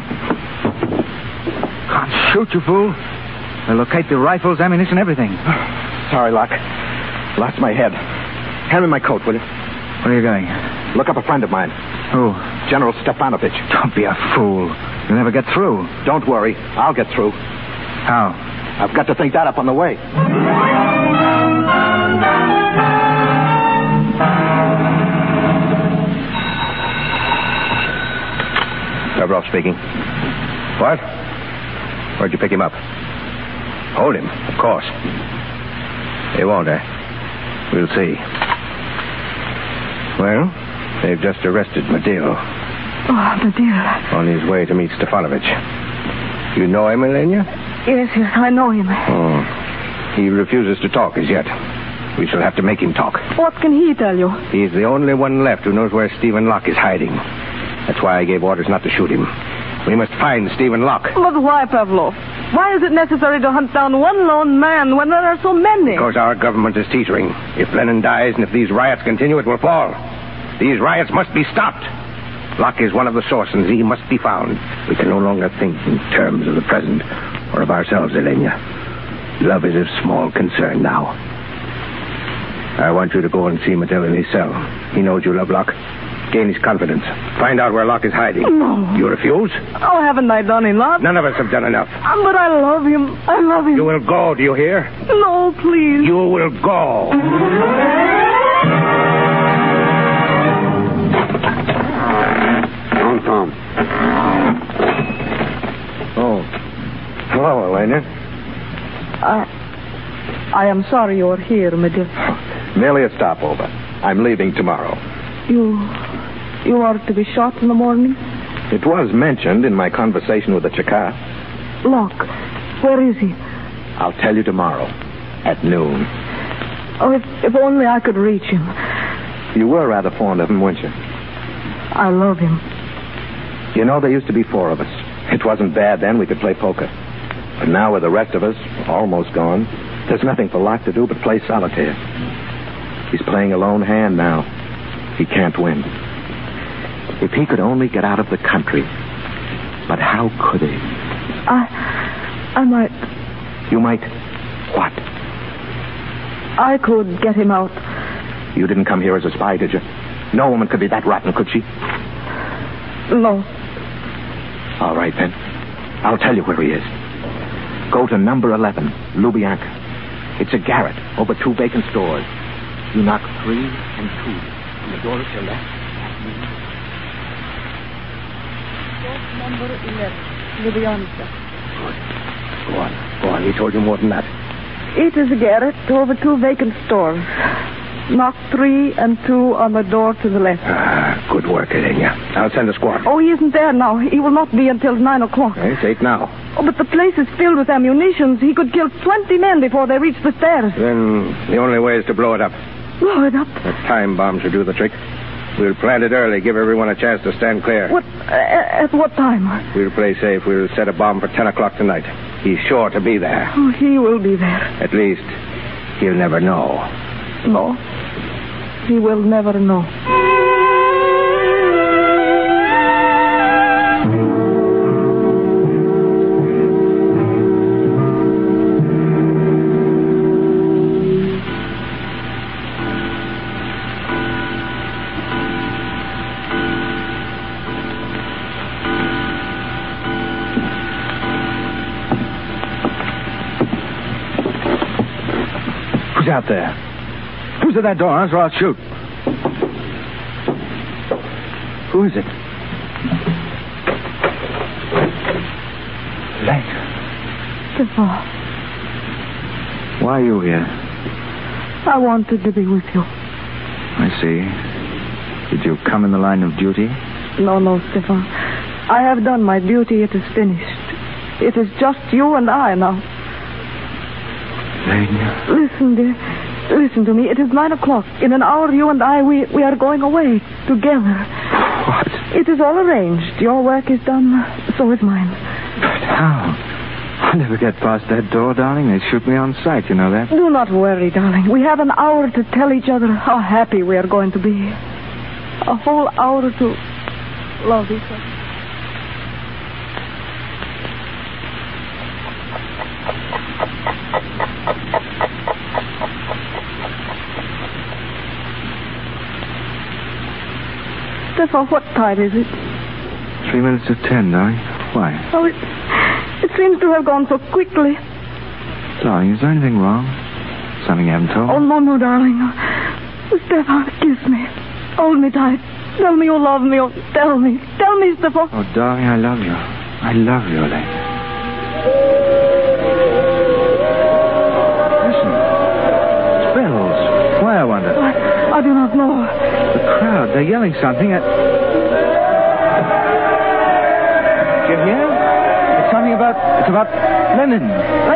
Can't shoot, you fool. They'll locate the rifles, ammunition, everything. Sorry, Locke. Lost my head. Hand me my coat, will you? Where are you going? Look up a friend of mine. Who? General Stefanovich. Don't be a fool. You'll never get through. Don't worry. I'll get through. How? I've got to think that up on the way. Lavrov speaking. What? Where'd you pick him up? Hold him, of course. They won't, eh? We'll see. Well, they've just arrested Medill. Oh, Medill. On his way to meet Stefanovich. You know him, Elena? Yes, I know him. Oh. He refuses to talk as yet. We shall have to make him talk. What can he tell you? He's the only one left who knows where Stephen Locke is hiding. That's why I gave orders not to shoot him. We must find Stephen Locke. But why, Pavlov? Why is it necessary to hunt down one lone man when there are so many? Because our government is teetering. If Lenin dies and if these riots continue, it will fall. These riots must be stopped. Locke is one of the sources. He must be found. We can no longer think in terms of the present or of ourselves, Elena. Love is of small concern now. I want you to go and see Medill in his cell. He knows you love Locke. Gain his confidence. Find out where Locke is hiding. No. You refuse? Oh, haven't I done enough? None of us have done enough. But I love him. I love him. You will go, do you hear? No, please. You will go. Tom. Oh. Hello, Elena. I am sorry you're here, Medill. Merely a stopover. I'm leaving tomorrow. You are to be shot in the morning? It was mentioned in my conversation with the Chakar. Locke, where is he? I'll tell you tomorrow, at noon. Oh, if only I could reach him. You were rather fond of him, weren't you? I love him. You know, there used to be 4 of us. It wasn't bad then. We could play poker. But now with the rest of us almost gone, there's nothing for Locke to do but play solitaire. He's playing a lone hand now. He can't win. If he could only get out of the country. But how could he? I might... You might... What? I could get him out. You didn't come here as a spy, did you? No woman could be that rotten, could she? No. All right, then. I'll tell you where he is. Go to number 11, Lubyanka. It's a garret over 2 vacant stores. You knock 3 and 2 on the door at your left. Number 11. Lydia. Go on. He told you more than that. It is a garret over 2 vacant stores. Knock 3 and 2 on the door to the left. Good work, Elenia. I'll send a squad. Oh, he isn't there now. He will not be until 9 o'clock. It's 8 now. Oh, but the place is filled with ammunition. He could kill 20 men before they reach the stairs. Then the only way is to blow it up. Blow it up? A time bomb should do the trick. We'll plant it early, give everyone a chance to stand clear. What? At what time? We'll play safe. We'll set a bomb for 10 o'clock tonight. He's sure to be there. Oh, he will be there. At least, he'll never know. No. He will never know. Who's out there? Who's at that door? Answer or I'll shoot. Who is it? Lane. Stefan. Why are you here? I wanted to be with you. I see. Did you come in the line of duty? No, Stefan. I have done my duty. It is finished. It is just you and I now. Lane. Listen, dear. Listen to me. It is 9 o'clock. In an hour, you and I, we are going away together. What? It is all arranged. Your work is done. So is mine. But how? I'll never get past that door, darling. They shoot me on sight, you know that? Do not worry, darling. We have an hour to tell each other how happy we are going to be. A whole hour to love each other. Stefan, what time is it? 3 minutes to 10, darling. Why? Oh, it seems to have gone so quickly. Darling, is there anything wrong? Something you haven't told me? Oh, no, darling. Stefan, kiss me. Hold me tight. Tell me you love me. Oh, tell me. Tell me, Stefan. Oh, darling, I love you. I love you, Elaine. Listen. It's bells. Why, I wonder? I do not know. The crowd, they're yelling something at... Do you hear? It's something about... It's about Lenin.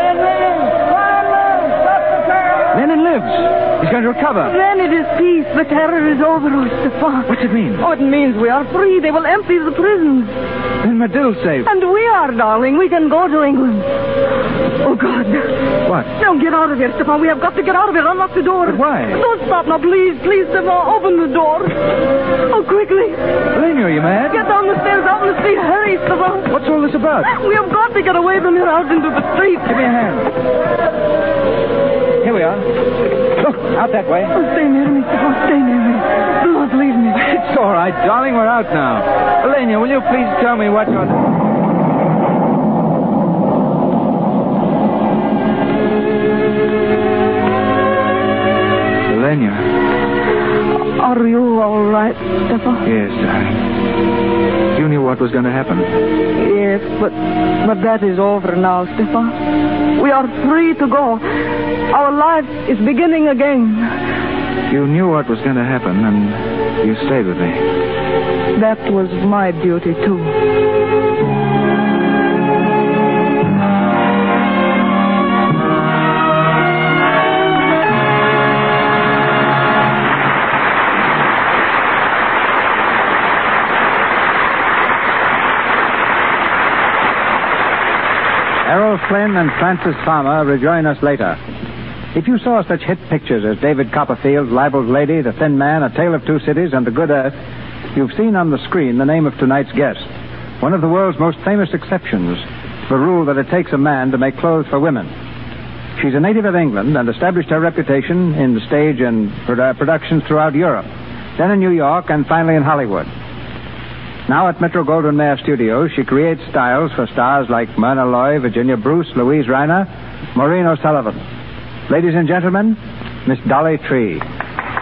Lenin lives. He's going to recover. Then it is peace. The terror is over, Stefan. What's it mean? Oh, it means we are free. They will empty the prisons. Then Madil's safe. And we are, darling. We can go to England. Oh, God. What? Now, get out of here, Stefan. We have got to get out of here. Unlock the door. But why? Don't stop now, please. Please, Stefan. Open the door. Oh, quickly. Elaine, are you mad? Get down the stairs, out in the street. Hurry, Stefan. What's all this about? We have got to get away from here out into the street. Give me a hand. Here we are. Look, out that way. Oh, stay near me, Stefan. Stay near me. Do not leave me. It's all right, darling. We're out now. Elena, will you please tell me what you're... Elena. Are you all right, Stefan? Yes, darling. You knew what was going to happen. Yes, but that is over now, Stefan. We are free to go. Our life is beginning again. You knew what was going to happen, and you stayed with me. That was my duty, too. Errol Flynn and Francis Farmer rejoin us later. If you saw such hit pictures as David Copperfield's Libel's Lady, The Thin Man, A Tale of Two Cities, and The Good Earth, you've seen on the screen the name of tonight's guest, one of the world's most famous exceptions to the rule that it takes a man to make clothes for women. She's a native of England and established her reputation in the stage and productions throughout Europe, then in New York, and finally in Hollywood. Now at Metro-Goldwyn-Mayer Studios, she creates styles for stars like Myrna Loy, Virginia Bruce, Louise Reiner, Maureen O'Sullivan. Ladies and gentlemen, Miss Dolly Tree.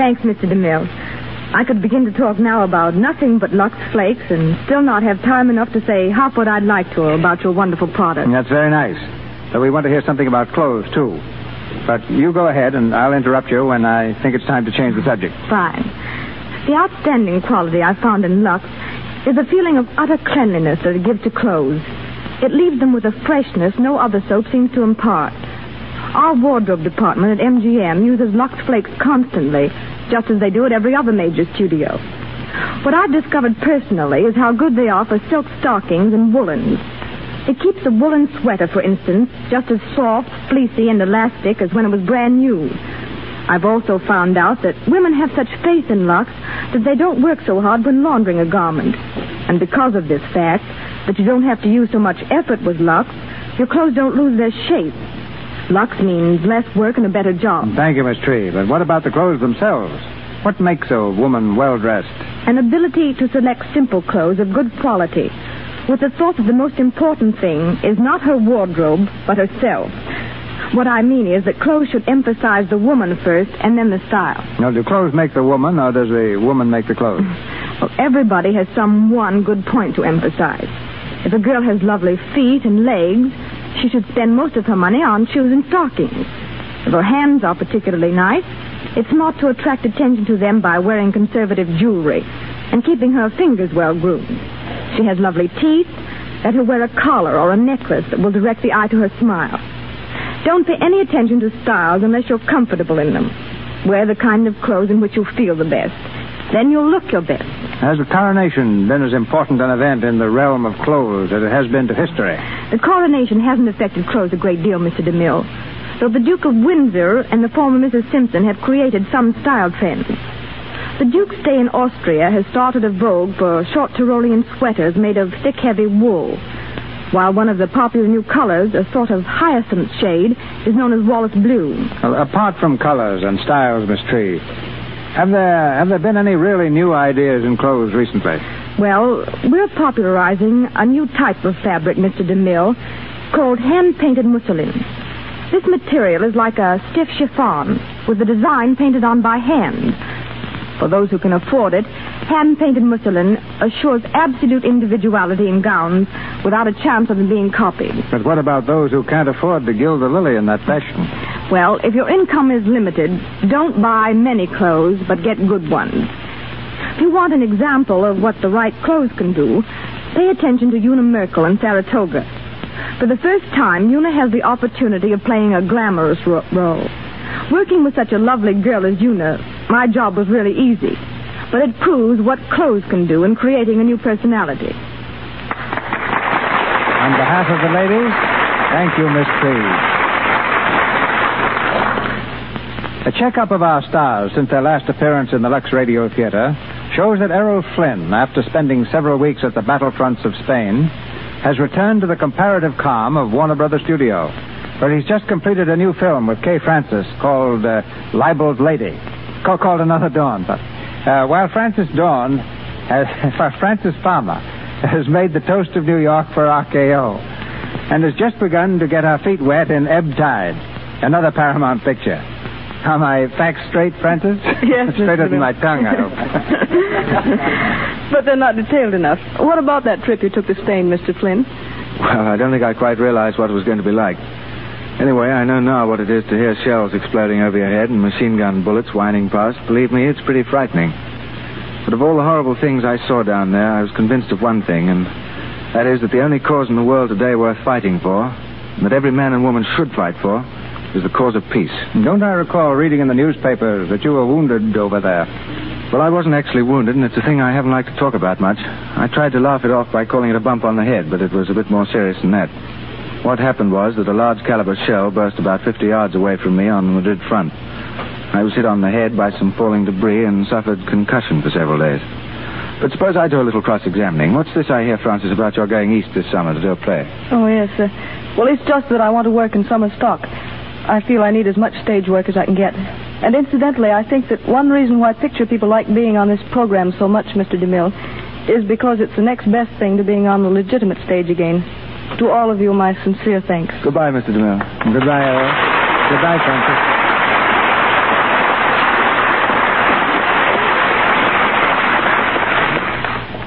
Thanks, Mr. DeMille. I could begin to talk now about nothing but Lux Flakes and still not have time enough to say half what I'd like to about your wonderful product. That's very nice. But we want to hear something about clothes, too. But you go ahead, and I'll interrupt you when I think it's time to change the subject. Fine. The outstanding quality I found in Lux is the feeling of utter cleanliness that it gives to clothes. It leaves them with a freshness no other soap seems to impart. Our wardrobe department at MGM uses Lux Flakes constantly, just as they do at every other major studio. What I've discovered personally is how good they are for silk stockings and woolens. It keeps a woolen sweater, for instance, just as soft, fleecy, and elastic as when it was brand new. I've also found out that women have such faith in Lux that they don't work so hard when laundering a garment. And because of this fact, that you don't have to use so much effort with Lux, your clothes don't lose their shape. Lux means less work and a better job. Thank you, Miss Tree. But what about the clothes themselves? What makes a woman well-dressed? An ability to select simple clothes of good quality, with the thought that the most important thing is not her wardrobe, but herself. What I mean is that clothes should emphasize the woman first and then the style. Now, do clothes make the woman, or does the woman make the clothes? Well, everybody has some one good point to emphasize. If a girl has lovely feet and legs, she should spend most of her money on shoes and stockings. If her hands are particularly nice, it's not to attract attention to them by wearing conservative jewelry and keeping her fingers well groomed. She has lovely teeth, let her wear a collar or a necklace that will direct the eye to her smile. Don't pay any attention to styles unless you're comfortable in them. Wear the kind of clothes in which you feel the best. Then you'll look your best. Has the coronation been as important an event in the realm of clothes as it has been to history? The coronation hasn't affected clothes a great deal, Mr. DeMille, though the Duke of Windsor and the former Mrs. Simpson have created some style trends. The Duke's stay in Austria has started a vogue for short Tyrolean sweaters made of thick, heavy wool, while one of the popular new colors, a sort of hyacinth shade, is known as Wallace Blue. Well, apart from colors and styles, Miss Tree, have there been any really new ideas in clothes recently? Well, we're popularizing a new type of fabric, Mr. DeMille, called hand-painted mousseline. This material is like a stiff chiffon, with the design painted on by hand. For those who can afford it, hand-painted mousseline assures absolute individuality in gowns without a chance of them being copied. But what about those who can't afford to gild the lily in that fashion? Well, if your income is limited, don't buy many clothes, but get good ones. If you want an example of what the right clothes can do, pay attention to Una Merkel in Saratoga. For the first time, Una has the opportunity of playing a glamorous role. Working with such a lovely girl as Una, my job was really easy. But it proves what clothes can do in creating a new personality. On behalf of the ladies, thank you, Miss Tree. A checkup of our stars since their last appearance in the Lux Radio Theater shows that Errol Flynn, after spending several weeks at the battlefronts of Spain, has returned to the comparative calm of Warner Brothers Studio, where he's just completed a new film with Kay Francis called Libeled Lady, called Another Dawn. While Francis Farmer has made the toast of New York for RKO and has just begun to get her feet wet in Ebb Tide, another Paramount picture. Are my facts straight, Francis? Yes, Straighter than my tongue, I hope. But they're not detailed enough. What about that trip you took to Spain, Mr. Flynn? Well, I don't think I quite realized what it was going to be like. Anyway, I know now what it is to hear shells exploding over your head and machine gun bullets whining past. Believe me, it's pretty frightening. But of all the horrible things I saw down there, I was convinced of one thing, and that is that the only cause in the world today worth fighting for, and that every man and woman should fight for, is the cause of peace. Don't I recall reading in the newspapers that you were wounded over there? Well, I wasn't actually wounded, and it's a thing I haven't liked to talk about much. I tried to laugh it off by calling it a bump on the head, but it was a bit more serious than that. What happened was that a large caliber shell burst about 50 yards away from me on the Madrid front. I was hit on the head by some falling debris and suffered concussion for several days. But suppose I do a little cross-examining. What's this I hear, Francis, about your going east this summer to do a play? Oh, yes, sir. Well, it's just that I want to work in summer stock. I feel I need as much stage work as I can get. And incidentally, I think that one reason why picture people like being on this program so much, Mr. DeMille, is because it's the next best thing to being on the legitimate stage again. To all of you, my sincere thanks. Goodbye, Mr. DeMille. Goodbye, Errol. Goodbye, Francis.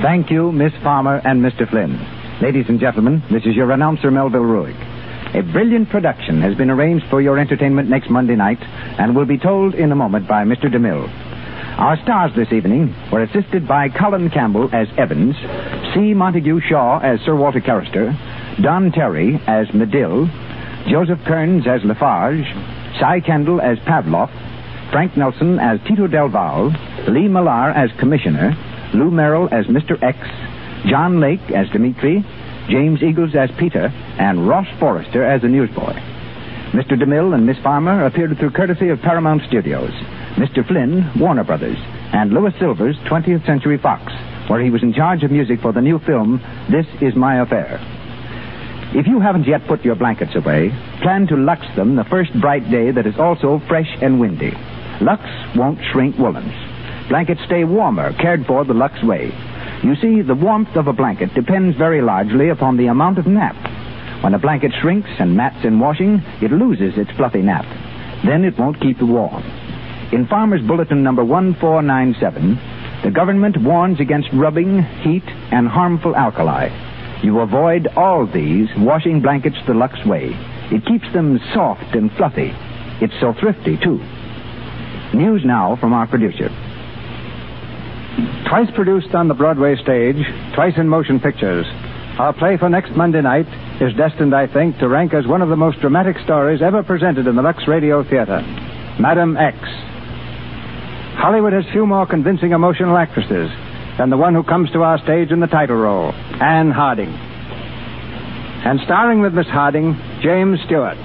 Thank you, Miss Farmer and Mr. Flynn. Ladies and gentlemen, this is your announcer, Melville Ruick. A brilliant production has been arranged for your entertainment next Monday night and will be told in a moment by Mr. DeMille. Our stars this evening were assisted by Colin Campbell as Evans, C. Montague Shaw as Sir Walter Carrister, Don Terry as Medill, Joseph Kearns as Lafarge, Cy Kendall as Pavlov, Frank Nelson as Tito Del Val, Lee Millar as Commissioner, Lou Merrill as Mr. X, John Lake as Dimitri, James Eagles as Peter, and Ross Forrester as the newsboy. Mr. DeMille and Miss Farmer appeared through courtesy of Paramount Studios, Mr. Flynn, Warner Brothers, and Louis Silvers, 20th Century Fox, where he was in charge of music for the new film, This Is My Affair. If you haven't yet put your blankets away, plan to Lux them the first bright day that is also fresh and windy. Lux won't shrink woolens. Blankets stay warmer, cared for the Lux way. You see, the warmth of a blanket depends very largely upon the amount of nap. When a blanket shrinks and mats in washing, it loses its fluffy nap. Then it won't keep you warm. In Farmer's Bulletin number 1497, the government warns against rubbing, heat, and harmful alkali. You avoid all these washing blankets the Lux way. It keeps them soft and fluffy. It's so thrifty, too. News now from our producer. Twice produced on the Broadway stage, twice in motion pictures, our play for next Monday night is destined, I think, to rank as one of the most dramatic stories ever presented in the Lux Radio Theater, Madam X. Hollywood has few more convincing emotional actresses than the one who comes to our stage in the title role, Anne Harding. And starring with Miss Harding, James Stewart.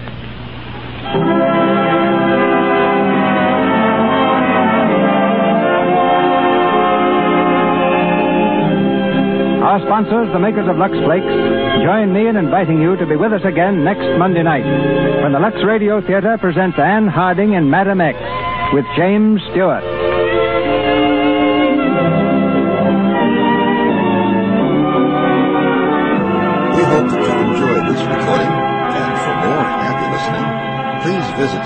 Our sponsors, the makers of Lux Flakes, join me in inviting you to be with us again next Monday night when the Lux Radio Theater presents Anne Harding and Madam X with James Stewart. We hope that you enjoyed this recording, and for more happy listening, please visit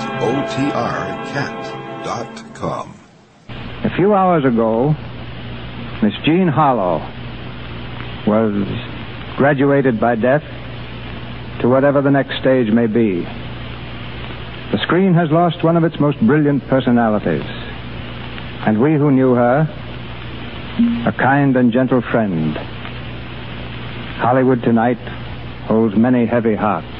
otrcat.com. A few hours ago, Miss Jean Harlow was graduated by death to whatever the next stage may be. The screen has lost one of its most brilliant personalities, and we who knew her, a kind and gentle friend. Hollywood tonight holds many heavy hearts.